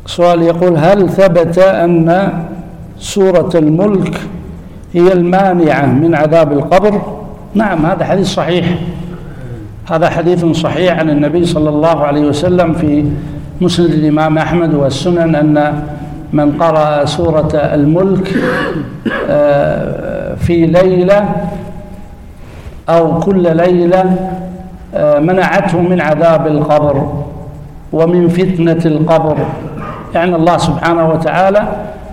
سؤال يقول: هل ثبت أن سورة الملك هي المانعة من عذاب القبر؟ نعم، هذا حديث صحيح، هذا حديث صحيح عن النبي صلى الله عليه وسلم في مسند الإمام أحمد والسنن أن من قرأ سورة الملك في ليلة أو كل ليلة منعته من عذاب القبر ومن فتنة القبر. يعني الله سبحانه وتعالى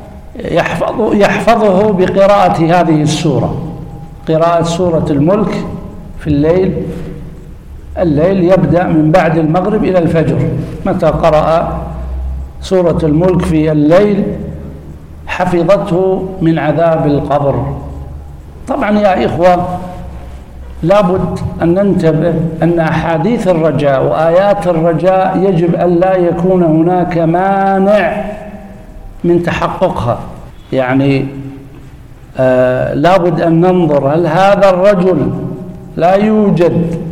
يحفظه بقراءة هذه السورة، قراءة سورة الملك في الليل يبدأ من بعد المغرب إلى الفجر. متى قرأ سورة الملك في الليل حفظته من عذاب القبر. طبعا يا إخوة، لابد أن ننتبه أن أحاديث الرجاء وآيات الرجاء يجب أن لا يكون هناك مانع من تحققها. يعني لابد أن ننظر هل هذا الرجل لا يوجد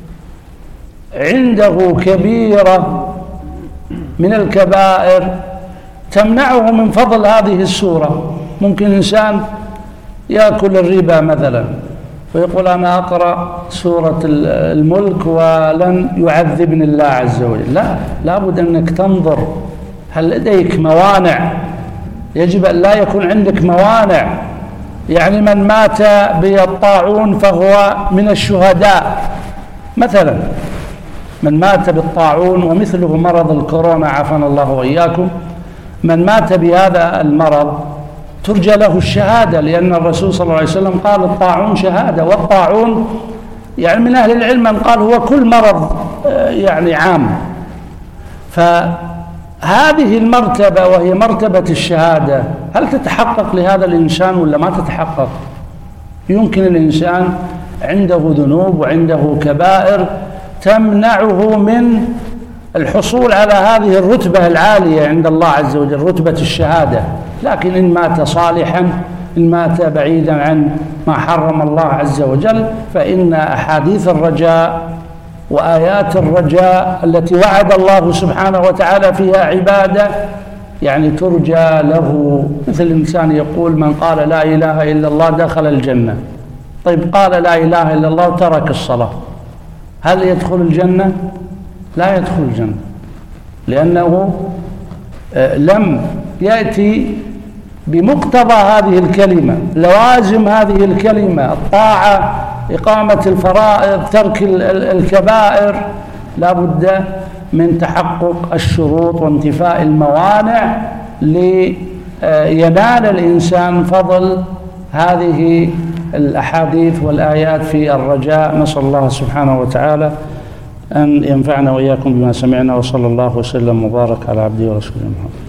عنده كبيرة من الكبائر تمنعه من فضل هذه السورة. ممكن إنسان يأكل الربا مثلا ويقول: أنا أقرأ سورة الملك ولن يعذبني الله عز وجل. لا، لابد أنك تنظر هل لديك موانع. يجب أن لا يكون عندك موانع. يعني من مات بالطاعون فهو من الشهداء مثلا، من مات بالطاعون ومثله مرض الكورونا عافانا الله وإياكم، من مات بهذا المرض ترجى له الشهادة، لأن الرسول صلى الله عليه وسلم قال: الطاعون شهادة. والطاعون يعني من أهل العلم من قال هو كل مرض يعني عام. فهذه المرتبة وهي مرتبة الشهادة هل تتحقق لهذا الإنسان ولا ما تتحقق؟ يمكن الإنسان عنده ذنوب وعنده كبائر تمنعه من الحصول على هذه الرتبة العالية عند الله عز وجل، رتبة الشهادة. لكن إن مات صالحا، إن مات بعيدا عن ما حرم الله عز وجل، فإن أحاديث الرجاء وآيات الرجاء التي وعد الله سبحانه وتعالى فيها عبادة يعني ترجى له. مثل الإنسان يقول: من قال لا إله إلا الله دخل الجنة. طيب، قال لا إله إلا الله وترك الصلاة، هل يدخل الجنة؟ لا يدخل الجنة، لأنه لم يأتي بمقتضى هذه الكلمة، لوازم هذه الكلمة: الطاعة، إقامة الفرائض، ترك الكبائر. لا بد من تحقق الشروط وانتفاء الموانع لينال الإنسان فضل هذه الأحاديث والآيات في الرجاء. نسأل الله سبحانه وتعالى أن ينفعنا وإياكم بما سمعنا، وصلى الله وسلم وبارك على عبده ورسوله محمد.